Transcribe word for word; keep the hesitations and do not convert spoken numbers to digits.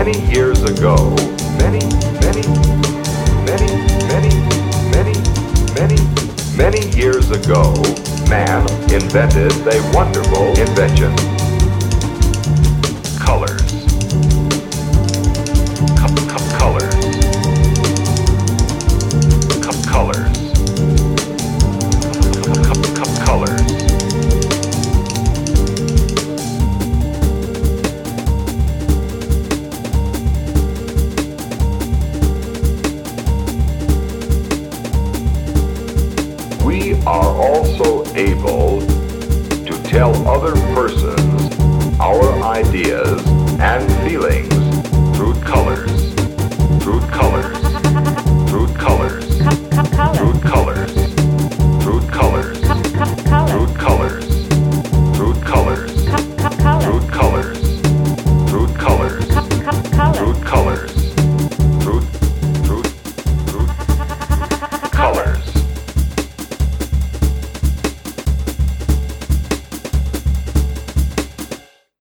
many years ago, many, many, many, many, many, many, many years ago, man invented a wonderful invention. Colors. Co- co- colors. Co- colors. Co- co- colors. We are also able to tell other persons our ideas